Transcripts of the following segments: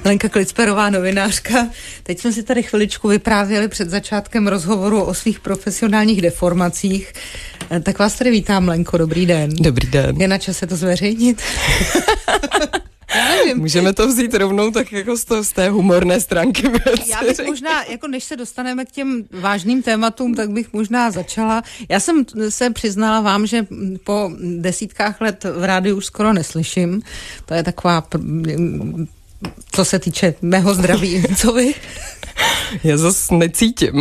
Lenka Klicperová, novinářka. Teď jsme si tady chviličku vyprávěli před začátkem rozhovoru o svých profesionálních deformacích. Tak vás tady vítám, Lenko, dobrý den. Dobrý den. Je na čase to zveřejnit? Já nevím. Můžeme to vzít rovnou tak jako z té humorné stránky věci. Já bych možná, jako než se dostaneme k těm vážným tématům, tak bych možná začala. Já jsem se přiznala vám, že po desítkách let v rádiu už skoro neslyším. To je taková, co se týče mého zdraví. Co vy? Já zase necítím.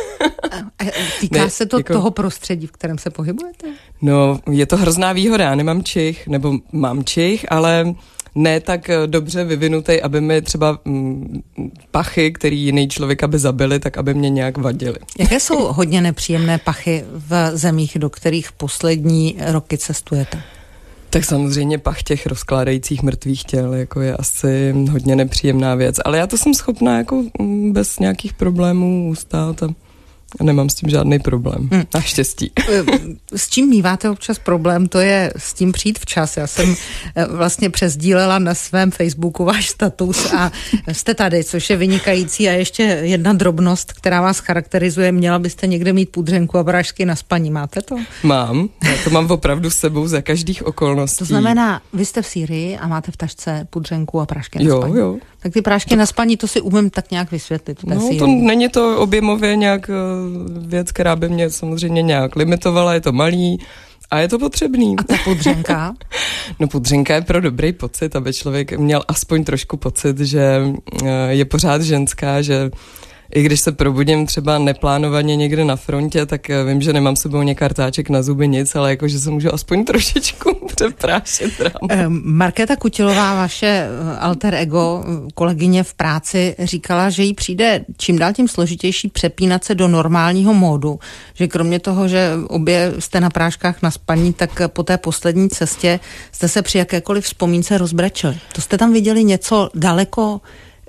Týká se to jako toho prostředí, v kterém se pohybujete? No, je to hrozná výhoda. Já nemám čich, nebo mám čich, ale ne tak dobře vyvinutý, aby mi třeba pachy, který jiný člověk by zabili, tak aby mě nějak vadily. Jaké jsou hodně nepříjemné pachy v zemích, do kterých poslední roky cestujete? Tak samozřejmě pach těch rozkládajících mrtvých těl jako je asi hodně nepříjemná věc, ale já to jsem schopná jako bez nějakých problémů ustát a nemám s tím žádný problém. Naštěstí. S čím míváte občas problém, to je s tím přijít včas. Já jsem vlastně přesdílela na svém Facebooku váš status a jste tady, což je vynikající. A ještě jedna drobnost, která vás charakterizuje. Měla byste někde mít pudřenku a prášky na spaní. Máte to? Mám. Já to mám opravdu s sebou za každých okolností. To znamená, vy jste v Sýrii a máte v tašce pudřenku a prášky na spaní. Jo. Tak ty prášky na spaní, to si umím tak nějak vysvětlit. No, to není to objemově nějak věc, která by mě samozřejmě nějak limitovala, je to malý a je to potřebný. A ta pudřenka? No, pudřenka je pro dobrý pocit, aby člověk měl aspoň trošku pocit, že je pořád ženská, že i když se probudím třeba neplánovaně někde na frontě, tak vím, že nemám sebou kartáček na zuby, nic, ale jako, že se můžu aspoň trošičku přeprášit ráno. Markéta Kutilová, vaše alter ego, kolegyně v práci, říkala, že jí přijde čím dál tím složitější přepínat se do normálního módu, že kromě toho, že obě jste na práškách na spaní, tak po té poslední cestě jste se při jakékoliv vzpomínce rozbrečeli. To jste tam viděli něco daleko,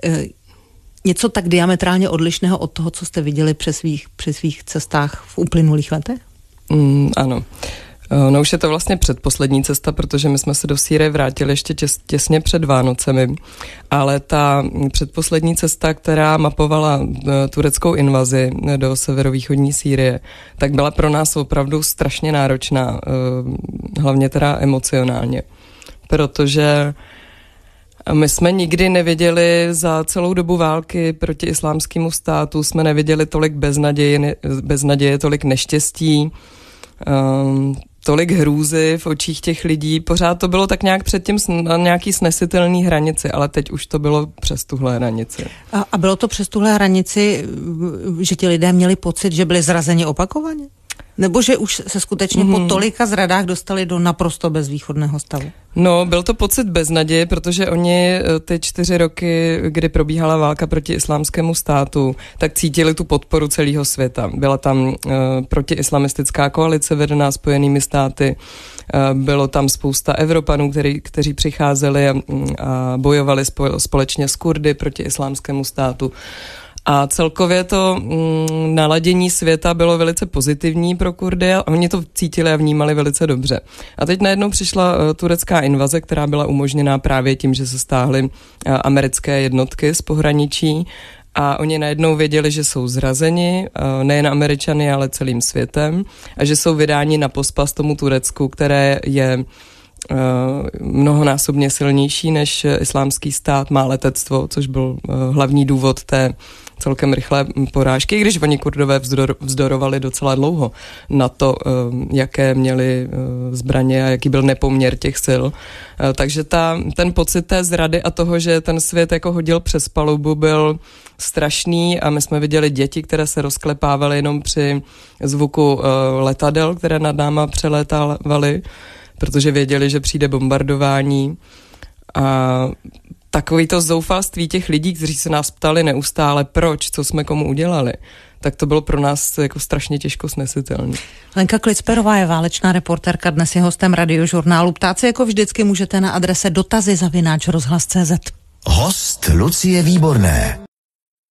něco tak diametrálně odlišného od toho, co jste viděli při svých cestách v uplynulých letech? Ano. No už je to vlastně předposlední cesta, protože my jsme se do Sýrie vrátili ještě těsně před Vánocemi, ale ta předposlední cesta, která mapovala tureckou invazi do severovýchodní Sýrie, tak byla pro nás opravdu strašně náročná, hlavně teda emocionálně, protože my jsme nikdy neviděli za celou dobu války proti islámskému státu, jsme neviděli tolik beznaděje, tolik neštěstí, tolik hrůzy v očích těch lidí. Pořád to bylo tak nějak předtím na nějaký snesitelný hranici, ale teď už to bylo přes tuhle hranici. A bylo to přes tuhle hranici, že ti lidé měli pocit, že byli zrazeni opakovaně? Nebo že už se skutečně po tolika zradách dostali do naprosto bezvýchodného stavu? No, byl to pocit beznaděje, protože oni ty 4 roky, kdy probíhala válka proti islámskému státu, tak cítili tu podporu celého světa. Byla tam protiislamistická koalice vedená Spojenými státy, bylo tam spousta Evropanů, kteří přicházeli a bojovali společně s Kurdy proti islámskému státu. A celkově to naladění světa bylo velice pozitivní pro Kurdy a oni to cítili a vnímali velice dobře. A teď najednou přišla turecká invaze, která byla umožněná právě tím, že se stáhly americké jednotky z pohraničí a oni najednou věděli, že jsou zrazeni, nejen Američany, ale celým světem a že jsou vydáni na pospas tomu Turecku, které je mnohonásobně silnější než islámský stát, má letectvo, což byl hlavní důvod té celkem rychlé porážky, i když oni Kurdové vzdorovali docela dlouho na to, jaké měli zbraně a jaký byl nepoměr těch sil. Takže ten pocit té zrady a toho, že ten svět jako hodil přes palubu, byl strašný a my jsme viděli děti, které se rozklepávaly jenom při zvuku letadel, které nad náma přelétávaly, protože věděli, že přijde bombardování a takový to zoufalství těch lidí, kteří se nás ptali neustále, proč, co jsme komu udělali, tak to bylo pro nás jako strašně těžko snesitelné. Lenka Klicperová je válečná reportérka, dnes je hostem Radiožurnálu. Ptát se jako vždycky můžete na adrese dotazy@rozhlas.cz. Host Lucie Výborné.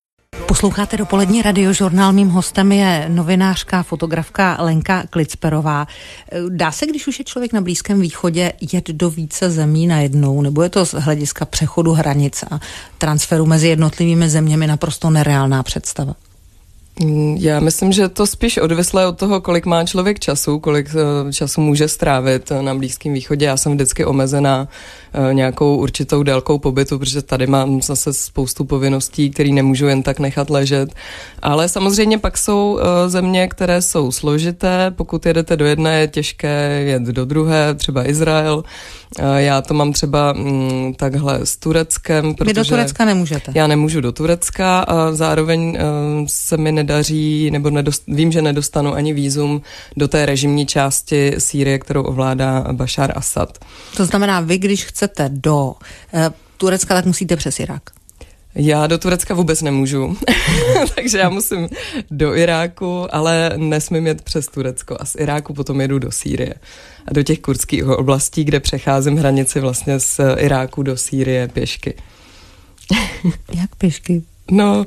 Posloucháte Dopolední radiožurnál. Mým hostem je novinářka, fotografka Lenka Klicperová. Dá se, když už je člověk na Blízkém východě, jet do více zemí najednou? Nebo je to z hlediska přechodu hranic a transferu mezi jednotlivými zeměmi naprosto nereálná představa? Já myslím, že to spíš odvislé od toho, kolik má člověk času, kolik času může strávit na Blízkém východě. Já jsem vždycky omezená nějakou určitou délkou pobytu, protože tady mám zase spoustu povinností, které nemůžu jen tak nechat ležet. Ale samozřejmě pak jsou země, které jsou složité. Pokud jedete do jedné, je těžké jet do druhé, třeba Izrael. Já to mám třeba takhle s Tureckem. Vy do Turecka nemůžete? Já nemůžu do Turecka a zároveň se mi nedaří, nebo vím, že nedostanu ani vízum do té režimní části Sýrie, kterou ovládá Bašár Asad. To znamená, vy, když chcete do Turecka, tak musíte přes Irák? Já do Turecka vůbec nemůžu, takže já musím do Iráku, ale nesmím jet přes Turecko a z Iráku potom jedu do Sýrie a do těch kurdských oblastí, kde přecházím hranici vlastně z Iráku do Sýrie pěšky. Jak pěšky? No,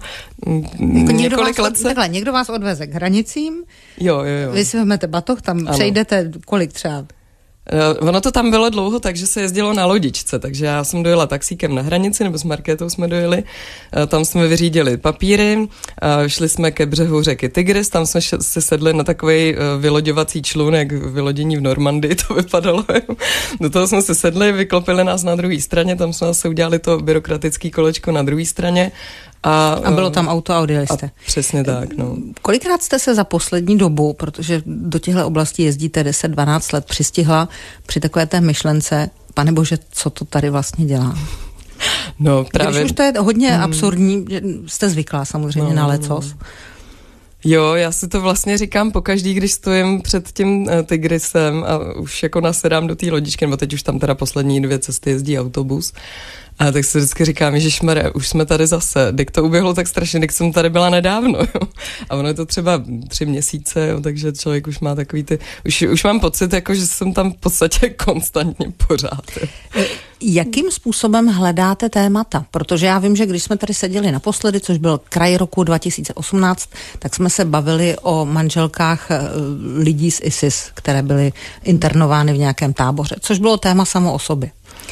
někdo vás odveze k hranicím, jo. Vy si vezmete batoh, tam přejdete kolik třeba? Ono to tam bylo dlouho, takže se jezdilo na lodičce, takže já jsem dojela taxíkem na hranici, nebo s Markétou jsme dojeli, tam jsme vyřídili papíry, šli jsme ke břehu řeky Tigris, tam jsme si sedli na takový vyloďovací člun, jak vylodění v Normandii to vypadalo. Do toho jsme si sedli, vyklopili nás na druhé straně, tam jsme se udělali to byrokratický kolečko na druhé straně. A bylo tam auto a odjeli jste. Přesně tak, no. Kolikrát jste se za poslední dobu, protože do těchto oblastí jezdíte 10-12 let, přistihla při takové té myšlence, pane bože, co to tady vlastně dělá? No právě. Když už to je hodně absurdní, jste zvyklá samozřejmě na lecos. Jo, já si to vlastně říkám pokaždý, když stojím před tím Tigrisem a už jako nasedám do té lodičky, nebo teď už tam teda poslední 2 cesty jezdí autobus. A tak si vždycky říkám, ježišmarja, už jsme tady zase, když to uběhlo tak strašně, když jsem tady byla nedávno, jo. A ono je to třeba 3 měsíce, jo, takže člověk už má takový ty, už mám pocit, jako, že jsem tam v podstatě konstantně pořád. Jo. Jakým způsobem hledáte témata? Protože já vím, že když jsme tady seděli naposledy, což byl kraj roku 2018, tak jsme se bavili o manželkách lidí z ISIS, které byly internovány v nějakém táboře, což bylo téma samo o sobě.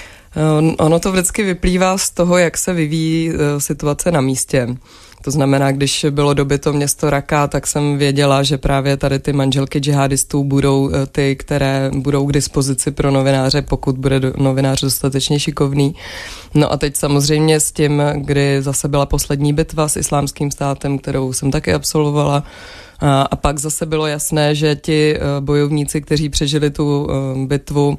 Ono to vždycky vyplývá z toho, jak se vyvíjí situace na místě. To znamená, když bylo dobyto město Raka, tak jsem věděla, že právě tady ty manželky džihadistů budou ty, které budou k dispozici pro novináře, pokud bude novinář dostatečně šikovný. No a teď samozřejmě s tím, kdy zase byla poslední bitva s Islámským státem, kterou jsem taky absolvovala, a pak zase bylo jasné, že ti bojovníci, kteří přežili tu bitvu,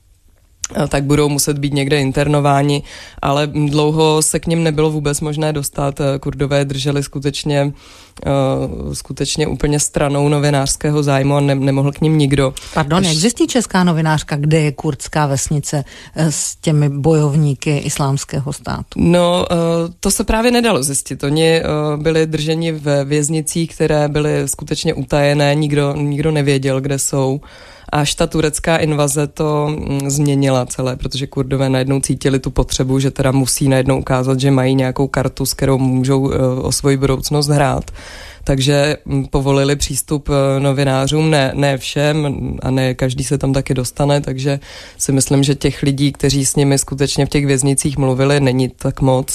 tak budou muset být někde internováni, ale dlouho se k nim nebylo vůbec možné dostat. Kurdové drželi skutečně úplně stranou novinářského zájmu a nemohl k nim nikdo. Pardon, existuje česká novinářka, kde je kurdská vesnice s těmi bojovníky Islámského státu? No, to se právě nedalo zjistit. Oni byli drženi ve věznicích, které byly skutečně utajené, nikdo nevěděl, kde jsou. Až ta turecká invaze to změnila celé, protože Kurdové najednou cítili tu potřebu, že teda musí najednou ukázat, že mají nějakou kartu, s kterou můžou o svoji budoucnost hrát. Takže povolili přístup novinářům, ne všem a ne každý se tam taky dostane, takže si myslím, že těch lidí, kteří s nimi skutečně v těch věznicích mluvili, není tak moc.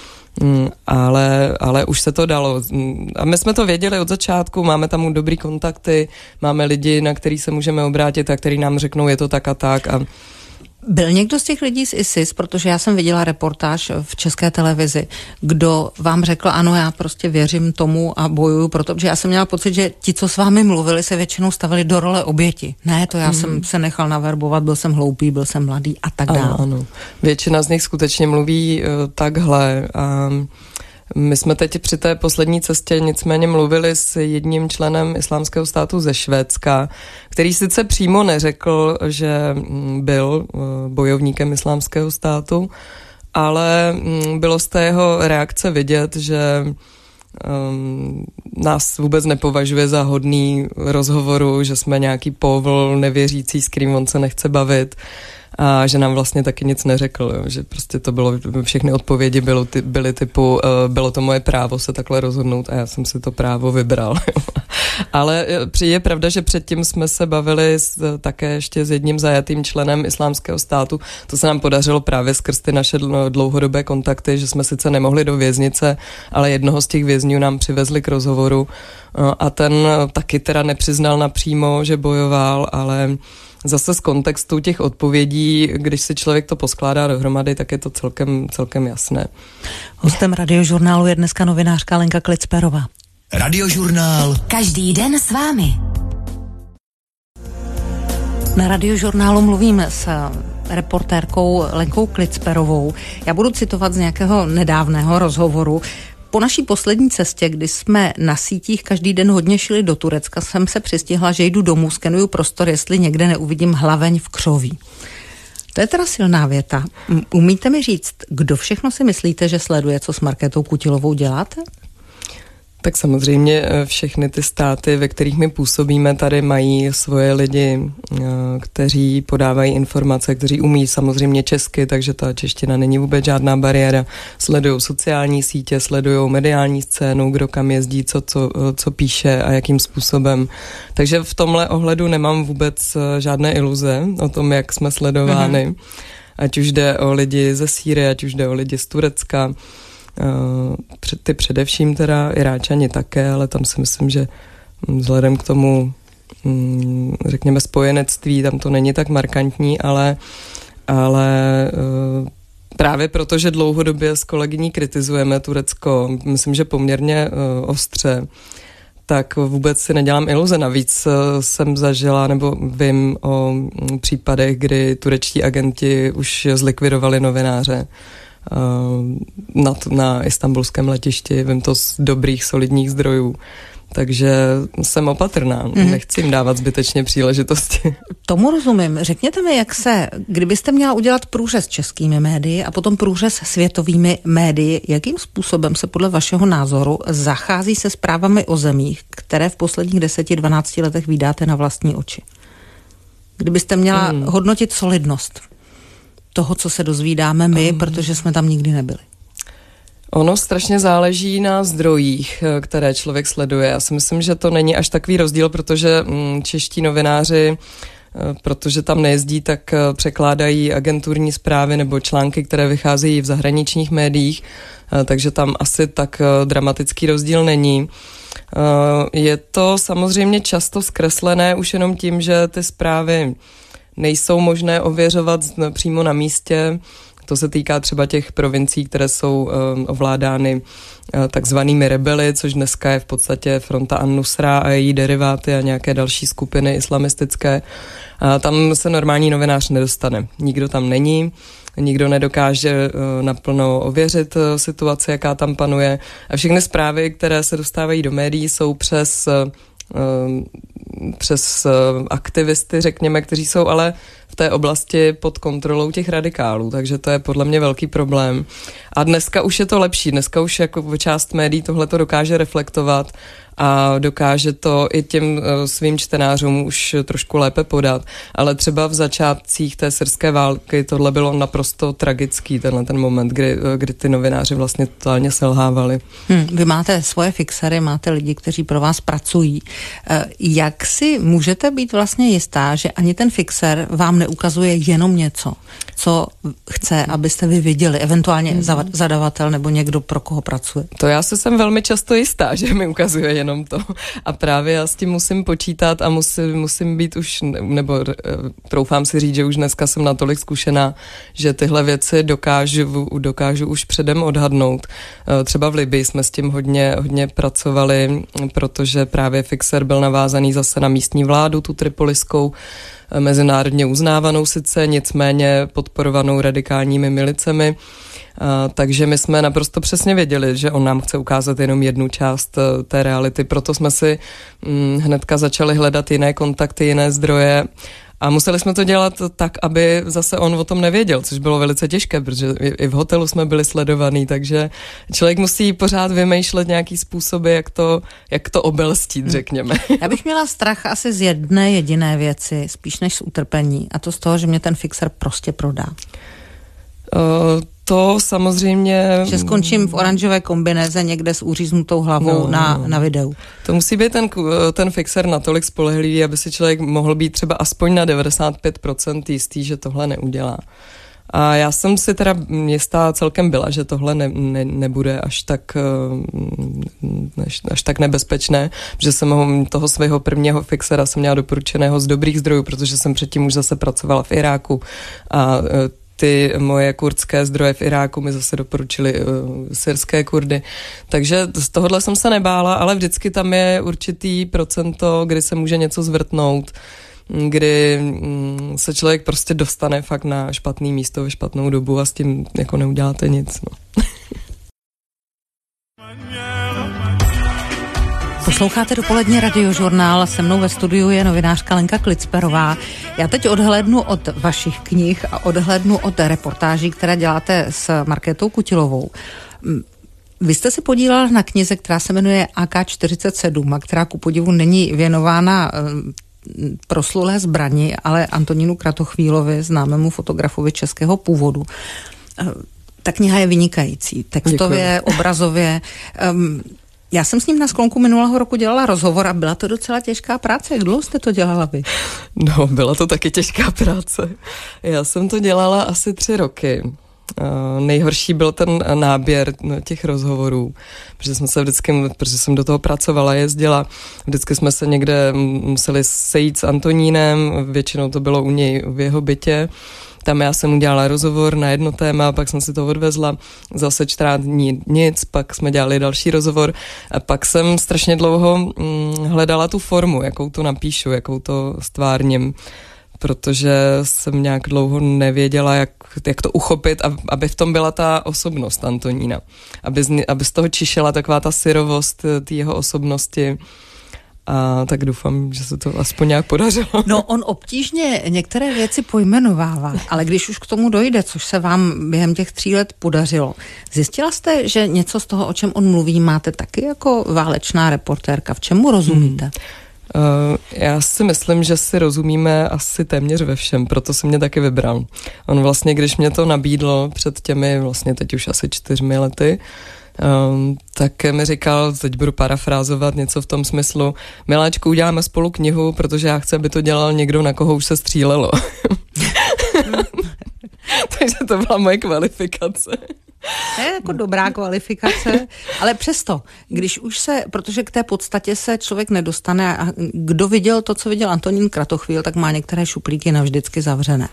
Ale už se to dalo. A my jsme to věděli od začátku, máme tam dobrý kontakty, máme lidi, na který se můžeme obrátit a který nám řeknou, je to tak a tak. Byl někdo z těch lidí z ISIS, protože já jsem viděla reportáž v České televizi, kdo vám řekl, ano, já prostě věřím tomu a bojuju proto, protože já jsem měla pocit, že ti, co s vámi mluvili, se většinou stavili do role oběti. Ne, to já jsem se nechal naverbovat, byl jsem hloupý, byl jsem mladý a tak dále. Ano. Většina z nich skutečně mluví takhle. My jsme teď při té poslední cestě nicméně mluvili s jedním členem Islámského státu ze Švédska, který sice přímo neřekl, že byl bojovníkem Islámského státu, ale bylo z té jeho reakce vidět, že nás vůbec nepovažuje za hodný rozhovoru, že jsme nějaký povl nevěřící, s kterým on se nechce bavit. a že nám vlastně taky nic neřekl, jo, že prostě to bylo, všechny odpovědi byly typu, bylo to moje právo se takhle rozhodnout a já jsem si to právo vybral. Ale je pravda, že předtím jsme se bavili také ještě s jedním zajatým členem Islámského státu. To se nám podařilo právě skrz ty naše dlouhodobé kontakty, že jsme sice nemohli do věznice, ale jednoho z těch vězňů nám přivezli k rozhovoru a ten taky teda nepřiznal napřímo, že bojoval, ale zase z kontextu těch odpovědí, když si člověk to poskládá dohromady, tak je to celkem jasné. Hostem Radiožurnálu je dneska novinářka Lenka Klicperová. Radiožurnál. Každý den s vámi. Na Radiožurnálu mluvím s reportérkou Lenkou Klicperovou. Já budu citovat z nějakého nedávného rozhovoru. Po naší poslední cestě, kdy jsme na sítích každý den hodně šli do Turecka, jsem se přistihla, že jdu domů, skenuju prostor, jestli někde neuvidím hlaveň v křoví. To je teda silná věta. Umíte mi říct, kdo všechno si myslíte, že sleduje, co s Markétou Kutilovou děláte? Tak samozřejmě všechny ty státy, ve kterých my působíme, tady mají svoje lidi, kteří podávají informace, kteří umí samozřejmě česky, takže ta čeština není vůbec žádná bariéra. Sledují sociální sítě, sledují mediální scénu, kdo kam jezdí, co píše a jakým způsobem. Takže v tomhle ohledu nemám vůbec žádné iluze o tom, jak jsme sledovány. Ať už jde o lidi ze Sýrie, ať už jde o lidi z Turecka, ty především teda Iráčani také, ale tam si myslím, že vzhledem k tomu, řekněme, spojenectví, tam to není tak markantní, ale právě proto, že dlouhodobě s kolegyní kritizujeme Turecko, myslím, že poměrně ostře, tak vůbec si nedělám iluze. Navíc jsem zažila, nebo vím o případech, kdy turečtí agenti už zlikvidovali novináře na istanbulském letišti, vím to z dobrých, solidních zdrojů. Takže jsem opatrná, nechci jim dávat zbytečně příležitosti. Tomu rozumím. Řekněte mi, kdybyste měla udělat průřez českými médii a potom průřez světovými médii, jakým způsobem se podle vašeho názoru zachází se zprávami o zemích, které v posledních 10-12 letech vídáte na vlastní oči? Kdybyste měla hodnotit solidnost toho, co se dozvídáme my, protože jsme tam nikdy nebyli. Ono strašně záleží na zdrojích, které člověk sleduje. Já si myslím, že to není až takový rozdíl, protože čeští novináři, protože tam nejezdí, tak překládají agenturní zprávy nebo články, které vycházejí v zahraničních médiích, takže tam asi tak dramatický rozdíl není. Je to samozřejmě často zkreslené už jenom tím, že ty zprávy nejsou možné ověřovat přímo na místě. To se týká třeba těch provincií, které jsou ovládány takzvanými rebely, což dneska je v podstatě Fronta an-Nusra a její deriváty a nějaké další skupiny islamistické. Tam se normální novinář nedostane. Nikdo tam není, nikdo nedokáže naplno ověřit situaci, jaká tam panuje. A všechny zprávy, které se dostávají do médií, jsou přes aktivisty, řekněme, kteří jsou ale v té oblasti pod kontrolou těch radikálů, takže to je podle mě velký problém. A dneska už je to lepší, dneska už jako část médií tohle to dokáže reflektovat a dokáže to i těm svým čtenářům už trošku lépe podat. Ale třeba v začátcích té syrské války tohle bylo naprosto tragický, ten moment, kdy ty novináři vlastně totálně selhávali. Vy máte svoje fixery, máte lidi, kteří pro vás pracují. Jak si můžete být vlastně jistá, že ani ten fixer vám neukazuje jenom něco, co chce, abyste vy viděli, eventuálně zadavatel nebo někdo, pro koho pracuje? To já se jsem velmi často jistá, že mi ukazuje jenom to. A právě já s tím musím počítat a musím být už, nebo troufám si říct, že už dneska jsem natolik zkušená, že tyhle věci dokážu už předem odhadnout. Třeba v Libii jsme s tím hodně pracovali, protože právě fixer byl navázaný zase na místní vládu, tu tripoliskou, mezinárodně uznávanou sice, nicméně podporovanou radikálními milicemi. Takže my jsme naprosto přesně věděli, že on nám chce ukázat jenom jednu část té reality, proto jsme si hnedka začali hledat jiné kontakty, jiné zdroje A museli jsme to dělat tak, aby zase on o tom nevěděl, což bylo velice těžké, protože i v hotelu jsme byli sledovaní, takže člověk musí pořád vymýšlet nějaký způsoby, jak to obelstít, řekněme. Já bych měla strach asi z jedné jediné věci, spíš než z utrpení, a to z toho, že mě ten fixer prostě prodá. To samozřejmě... Že skončím v oranžové kombinéze někde s uříznutou hlavou na videu. To musí být ten fixer natolik spolehlivý, aby si člověk mohl být třeba aspoň na 95% jistý, že tohle neudělá. A já jsem si teda jistá celkem byla, že tohle nebude až tak nebezpečné, že jsem toho svého prvního fixera jsem měla doporučeného z dobrých zdrojů, protože jsem předtím už zase pracovala v Iráku a ty moje kurdské zdroje v Iráku mi zase doporučili syrské Kurdy. Takže z tohohle jsem se nebála, ale vždycky tam je určitý procento, kdy se může něco zvrtnout, kdy se člověk prostě dostane fakt na špatný místo ve špatnou dobu a s tím jako neuděláte nic. No. Posloucháte dopolední Radiožurnál, se mnou ve studiu je novinářka Lenka Klicperová. Já teď odhlédnu od vašich knih a odhlédnu od reportáží, které děláte s Markétou Kutilovou. Vy jste se podílel na knize, která se jmenuje AK-47 a která ku podivu není věnována proslulé zbrani, ale Antonínu Kratochvílovi, známému fotografovi českého původu. Ta kniha je vynikající, textově, děkuji. Obrazově. Já jsem s ním na sklonku minulého roku dělala rozhovor a byla to docela těžká práce. Jak dlouho jste to dělala vy? No, byla to taky těžká práce. Já jsem to dělala asi 3 roky. Nejhorší byl ten náběr těch rozhovorů, protože jsem do toho pracovala, jezdila, vždycky jsme se někde museli sejít s Antonínem, většinou to bylo u něj v jeho bytě. Tam já jsem udělala rozhovor na jedno téma, pak jsem si to odvezla, zase 14 dní nic, pak jsme dělali další rozhovor a pak jsem strašně dlouho hledala tu formu, jakou to napíšu, jakou to stvárním, protože jsem nějak dlouho nevěděla, jak to uchopit, aby v tom byla ta osobnost Antonína, aby z toho čišela taková ta syrovost té jeho osobnosti. A tak doufám, že se to aspoň nějak podařilo. No, on obtížně některé věci pojmenovává, ale když už k tomu dojde, což se vám během těch 3 let podařilo, zjistila jste, že něco z toho, o čem on mluví, máte taky jako válečná reportérka? V čemu rozumíte? Já si myslím, že si rozumíme asi téměř ve všem, proto si mě taky vybral. On vlastně, když mě to nabídlo před těmi vlastně teď už asi 4 lety, tak mi říkal, teď budu parafrázovat něco v tom smyslu, miláčku, uděláme spolu knihu, protože já chci, aby to dělal někdo, na koho už se střílelo. Takže to byla moje kvalifikace. To je jako dobrá kvalifikace, ale přesto, když už protože k té podstatě se člověk nedostane a kdo viděl to, co viděl Antonín Kratochvíl, tak má některé šuplíky navždycky zavřené.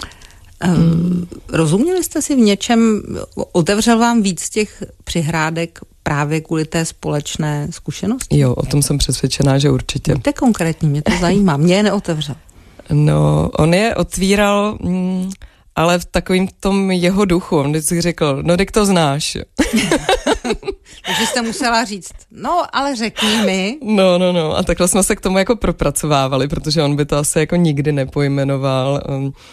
Rozuměli jste si v něčem, otevřel vám víc těch přihrádek právě kvůli té společné zkušenosti? Jo, o tom jsem přesvědčená, že určitě. Buďte konkrétní, mě to zajímá, mě je neotevřel. No, on je otvíral, ale v takovým tom jeho duchu, on vždycky řekl, no tak to znáš. Takže jste musela říct, no ale řekni mi. No, a takhle jsme se k tomu jako propracovávali, protože on by to asi jako nikdy nepojmenoval.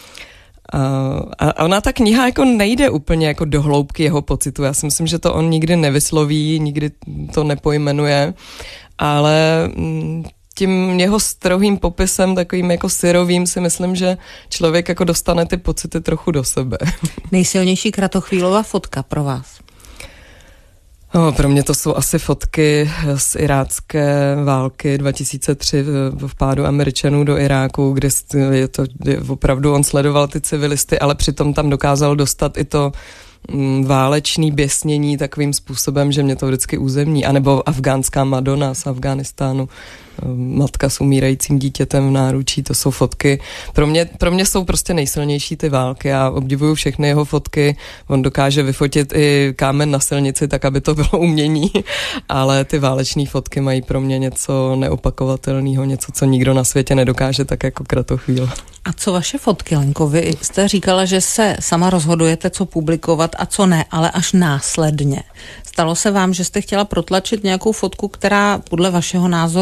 A ona ta kniha jako nejde úplně jako do hloubky jeho pocitu. Já si myslím, že to on nikdy nevysloví, nikdy to nepojmenuje, ale tím jeho strohým popisem, takovým jako syrovým, si myslím, že člověk jako dostane ty pocity trochu do sebe. Nejsilnější Kratochvílova fotka pro vás? Pro mě to jsou asi fotky z irácké války 2003 v pádu Američanů do Iráku, kde opravdu on sledoval ty civilisty, ale přitom tam dokázal dostat i to válečný běsnění takovým způsobem, že mě to vždycky uzemní. A nebo afgánská Madonna z Afghánistánu, matka s umírajícím dítětem v náručí, to jsou fotky. Pro mě jsou prostě nejsilnější ty války. Já obdivuju všechny jeho fotky. On dokáže vyfotit i kámen na silnici, tak aby to bylo umění, ale ty váleční fotky mají pro mě něco neopakovatelného, něco, co nikdo na světě nedokáže, tak jako Kratochvíl. A co vaše fotky, Lenko? Vy jste říkala, že se sama rozhodujete, co publikovat a co ne, ale až následně. Stalo se vám, že jste chtěla protlačit nějakou fotku, která podle vašeho názoru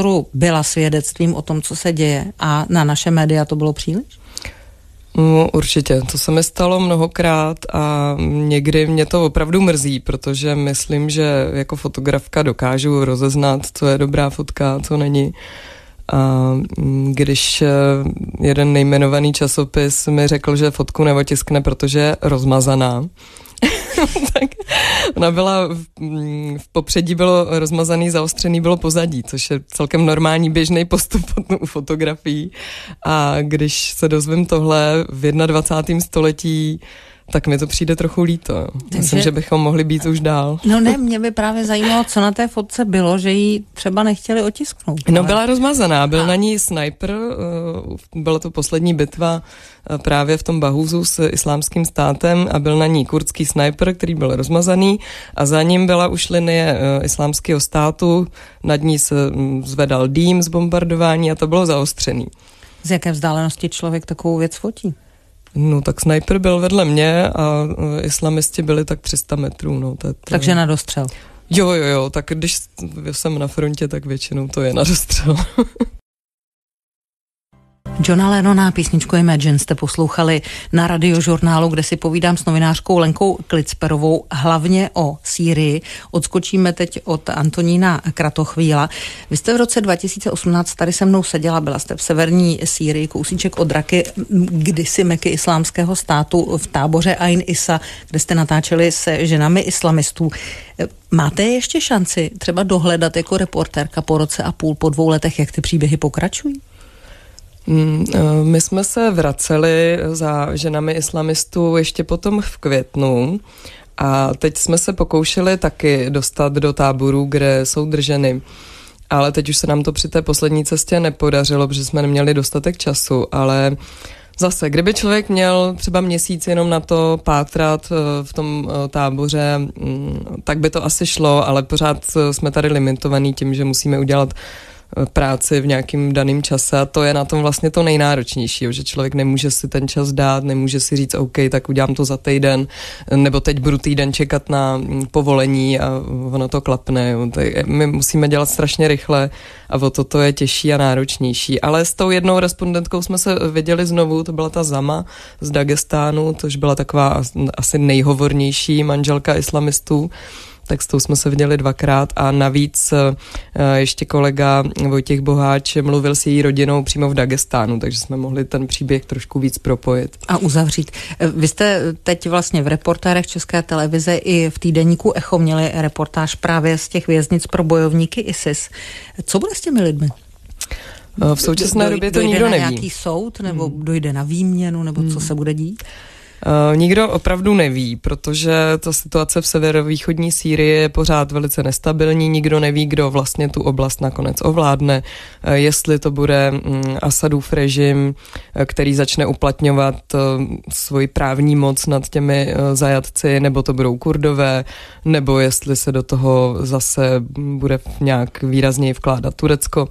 byla svědectvím o tom, co se děje, a na naše média to bylo příliš? No, určitě, to se mi stalo mnohokrát a někdy mě to opravdu mrzí, protože myslím, že jako fotografka dokážu rozeznat, co je dobrá fotka, co není. A když jeden nejmenovaný časopis mi řekl, že fotku neotiskne, protože je rozmazaná, tak ona byla, v popředí bylo rozmazaný, zaostřený bylo pozadí, což je celkem normální běžný postup u fotografií. A když se dozvím tohle v 21. století, tak mi to přijde trochu líto. Myslím, že bychom mohli být už dál. No ne, mě by právě zajímalo, co na té fotce bylo, že ji třeba nechtěli otisknout. No byla rozmazaná, byl na ní sniper, byla to poslední bitva právě v tom Bahuzu s Islámským státem a byl na ní kurdský sniper, který byl rozmazaný a za ním byla už linie Islámského státu, nad ní se zvedal dým z bombardování a to bylo zaostřený. Z jaké vzdálenosti člověk takovou věc fotí? No tak sniper byl vedle mě a islamisti byli tak 300 metrů. No, Takže na dostřel. Jo, tak když jsem na frontě, tak většinou to je na dostřel. Johna Lennona, písničku Imagine jste poslouchali na Radiožurnálu, kde si povídám s novinářkou Lenkou Klicperovou hlavně o Sýrii. Odskočíme teď od Antonína Kratochvíla. Vy jste v roce 2018 tady se mnou seděla, byla jste v severní Sýrii, kousíček od Raky, kdysi Meky Islámského státu, v táboře Ain Issa, kde jste natáčeli se ženami islamistů. Máte ještě šanci třeba dohledat jako reportérka po roce a půl, po 2 letech, jak ty příběhy pokračují? My jsme se vraceli za ženami islamistů ještě potom v květnu a teď jsme se pokoušeli taky dostat do táborů, kde jsou drženy. Ale teď už se nám to při té poslední cestě nepodařilo, protože jsme neměli dostatek času, ale zase, kdyby člověk měl třeba měsíc jenom na to pátrat v tom táboře, tak by to asi šlo, ale pořád jsme tady limitovaní tím, že musíme udělat práci v nějakým daném čase a to je na tom vlastně to nejnáročnější, že člověk nemůže si ten čas dát, nemůže si říct OK, tak udělám to za týden, nebo teď budu týden čekat na povolení a ono to klapne. Jo. My musíme dělat strašně rychle a o to je těžší a náročnější. Ale s tou jednou respondentkou jsme se viděli znovu, to byla ta Zama z Dagestánu, což byla taková asi nejhovornější manželka islamistů. Tak s tou jsme se viděli 2krát a navíc ještě kolega Vojtěch Boháč mluvil s její rodinou přímo v Dagestánu, takže jsme mohli ten příběh trošku víc propojit. A uzavřít. Vy jste teď vlastně v Reportérech České televize i v týdeníku Echo měli reportáž právě z těch věznic pro bojovníky ISIS. Co bude s těmi lidmi? V současné době to nikdo neví. Dojde na nějaký soud, nebo dojde na výměnu, nebo co se bude dít? Nikdo opravdu neví, protože ta situace v severovýchodní Sýrii je pořád velice nestabilní, nikdo neví, kdo vlastně tu oblast nakonec ovládne, jestli to bude Asadův režim, který začne uplatňovat svoji právní moc nad těmi zajatci, nebo to budou Kurdové, nebo jestli se do toho zase bude nějak výrazněji vkládat Turecko.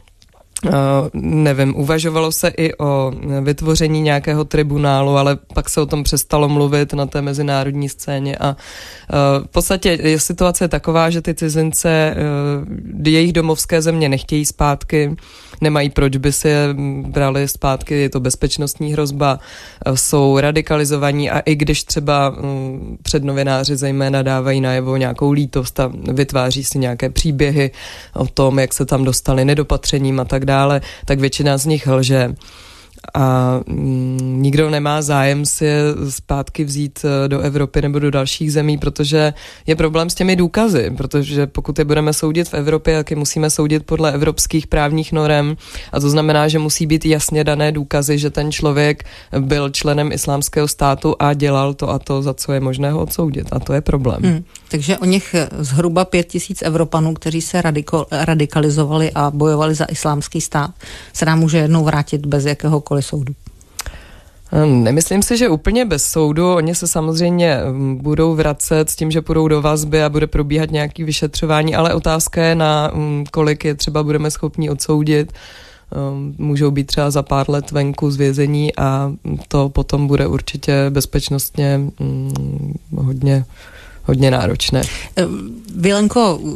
Nevím, uvažovalo se i o vytvoření nějakého tribunálu, ale pak se o tom přestalo mluvit na té mezinárodní scéně a v podstatě je situace taková, že ty cizince jejich domovské země nechtějí zpátky, nemají proč by si je brali zpátky, je to bezpečnostní hrozba, jsou radikalizovaní a i když třeba před novináři zejména dávají najevo nějakou lítost a vytváří si nějaké příběhy o tom, jak se tam dostali nedopatřením a tak dále, tak většina z nich lže. A nikdo nemá zájem si je zpátky vzít do Evropy nebo do dalších zemí, protože je problém s těmi důkazy, protože pokud je budeme soudit v Evropě, tak je musíme soudit podle evropských právních norem a to znamená, že musí být jasně dané důkazy, že ten člověk byl členem Islámského státu a dělal to a to, za co je možné ho odsoudit a to je problém. Takže o nich zhruba 5 000 Evropanů, kteří se radikalizovali a bojovali za Islámský stát, se nám může jednou vrátit bez jakéhokoliv soudu. Nemyslím si, že úplně bez soudu. Oni se samozřejmě budou vracet s tím, že půjdou do vazby a bude probíhat nějaké vyšetřování, ale otázka je, na kolik je třeba budeme schopni odsoudit. Můžou být třeba za pár let venku z vězení a to potom bude určitě bezpečnostně hodně náročné. Vilenko,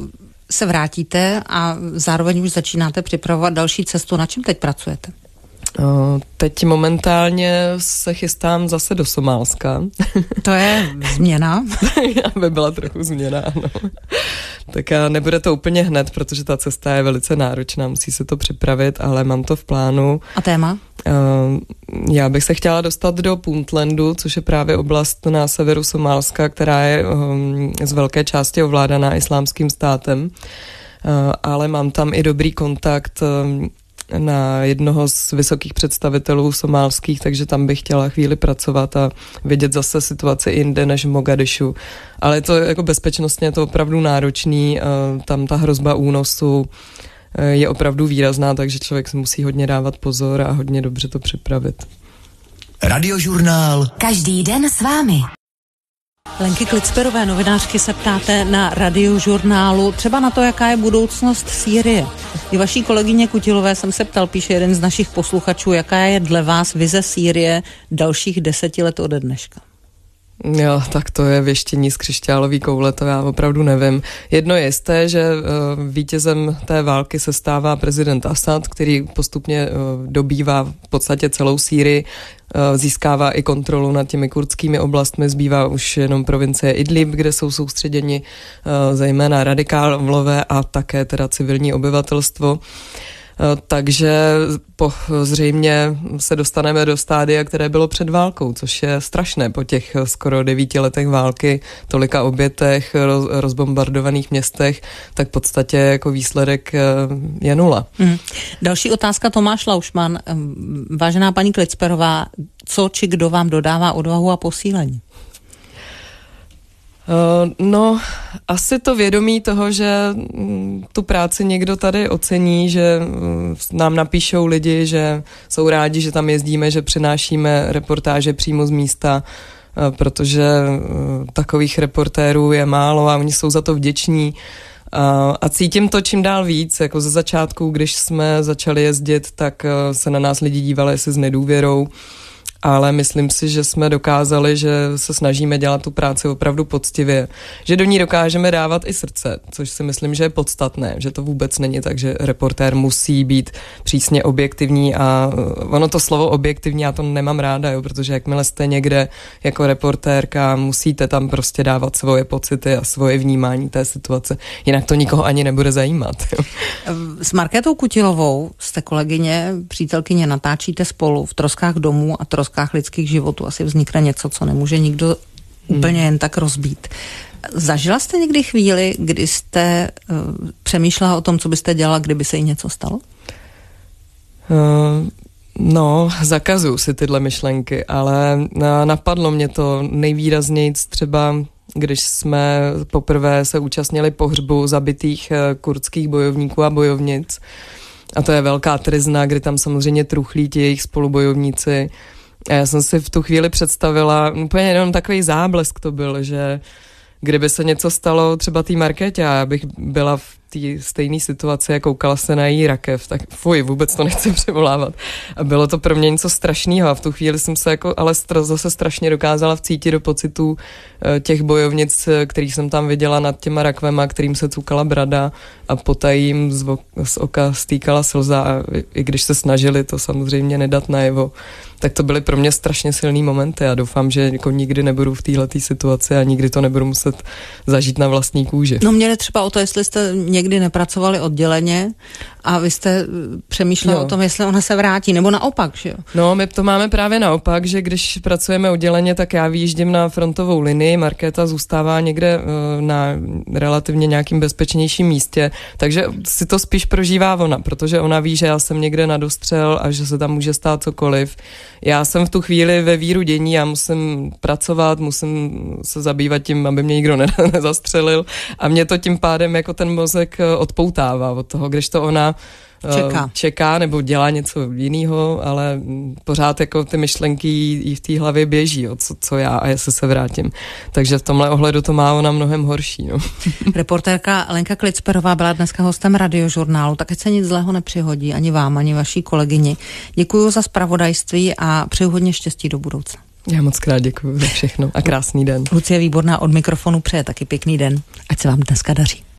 se vrátíte a zároveň už začínáte připravovat další cestu. Na čem teď pracujete? Teď momentálně se chystám zase do Somálska. To je změna. Aby byla trochu změna, ano. Tak nebude to úplně hned, protože ta cesta je velice náročná, musí se to připravit, ale mám to v plánu. A téma? Já bych se chtěla dostat do Puntlandu, což je právě oblast na severu Somálska, která je z velké části ovládaná Islámským státem, ale mám tam i dobrý kontakt na jednoho z vysokých představitelů somálských, takže tam bych chtěla chvíli pracovat a vidět zase situaci jinde než v Mogadišu. Ale je to jako bezpečnostně je to opravdu náročný, tam ta hrozba únosu je opravdu výrazná, takže člověk si musí hodně dávat pozor a hodně dobře to připravit. Radiožurnál. Každý den s vámi. Lenky Klicperové, novinářky, se ptáte na Radiožurnálu třeba na to, jaká je budoucnost Sýrie. I vaší kolegyně Kutilové jsem se ptal, píše jeden z našich posluchačů, jaká je dle vás vize Sýrie dalších 10 let ode dneška. Jo, tak to je věštění z křišťálový koule, to já opravdu nevím. Jedno je jisté, že vítězem té války se stává prezident Asad, který postupně dobývá v podstatě celou Sýrii, získává i kontrolu nad těmi kurdskými oblastmi, zbývá už jenom provincie Idlib, kde jsou soustředěni zejména radikálové a také teda civilní obyvatelstvo. Takže zřejmě se dostaneme do stádia, které bylo před válkou, což je strašné po těch skoro 9 letech války, tolika obětech, rozbombardovaných městech, tak v podstatě jako výsledek je 0. Další otázka, Tomáš Laušman. Vážená paní Klicperová, co či kdo vám dodává odvahu a posílení? No, asi to vědomí toho, že tu práci někdo tady ocení, že nám napíšou lidi, že jsou rádi, že tam jezdíme, že přinášíme reportáže přímo z místa, protože takových reportérů je málo a oni jsou za to vděční. A cítím to čím dál víc, jako ze začátku, když jsme začali jezdit, tak se na nás lidi dívali asi s nedůvěrou, ale myslím si, že jsme dokázali, že se snažíme dělat tu práci opravdu poctivě, že do ní dokážeme dávat i srdce, což si myslím, že je podstatné, že to vůbec není tak, že reportér musí být přísně objektivní a ono to slovo objektivní, já to nemám ráda, jo, protože jakmile jste někde jako reportérka, musíte tam prostě dávat svoje pocity a svoje vnímání té situace, jinak to nikoho ani nebude zajímat. Jo. S Markétou Kutilovou jste kolegyně, přítelkyně, natáčíte spolu v Troskách domů a Troskách lidských životů. Asi vznikne něco, co nemůže nikdo úplně jen tak rozbít. Zažila jste někdy chvíli, kdy jste přemýšlela o tom, co byste dělala, kdyby se jí něco stalo? No, zakazuju si tyhle myšlenky, ale napadlo mě to nejvýraznějc třeba, když jsme poprvé se účastnili pohřbu zabitých kurdských bojovníků a bojovnic. A to je velká tryzna, kdy tam samozřejmě truchlí ti jejich spolubojovníci. A já jsem si v tu chvíli představila, úplně jenom takový záblesk to byl, že kdyby se něco stalo třeba té Markétě a já bych byla v té stejné situaci a koukala se na její rakev, tak fuj, vůbec to nechci přivolávat. A bylo to pro mě něco strašného a v tu chvíli jsem se jako ale zase strašně dokázala vcítit do pocitů těch bojovnic, kterých jsem tam viděla nad těma rakvema, kterým se cukala brada a potají jim z oka stýkala slza a i když se snažili to samozřejmě nedat najevo, tak to byly pro mě strašně silný momenty a doufám, že jako nikdy nebudu v téhletý situaci a nikdy to nebudu muset zažít na vlastní kůži. No mě jde třeba o to, jestli jste někdy nepracovali odděleně a vy jste přemýšleli o tom, jestli ona se vrátí, nebo naopak, že jo? No, my to máme právě naopak, že když pracujeme odděleně, tak já vyjíždím na frontovou linii, Markéta zůstává někde na relativně nějakým bezpečnějším místě, takže si to spíš prožívá ona, protože ona ví, že já jsem někde na dostřel a že se tam může stát cokoliv. Já jsem v tu chvíli ve víru dění, já musím pracovat, musím se zabývat tím, aby mě nikdo nezastřelil a mě to tím pádem jako ten mozek odpoutává od toho, když to ona čeká nebo dělá něco jiného, ale pořád jako ty myšlenky jí v té hlavě běží, co já a jestli se vrátím. Takže v tomhle ohledu to má ona mnohem horší. No. Reportérka Lenka Klicperová byla dneska hostem Radiožurnálu, tak ať se nic zlého nepřihodí ani vám, ani vaší kolegyni. Děkuju za zpravodajství a přeju hodně štěstí do budoucna. Já moc krát děkuju za všechno a krásný den. Lucie Výborná od mikrofonu přeje taky pěkný den. Ať se vám dneska daří.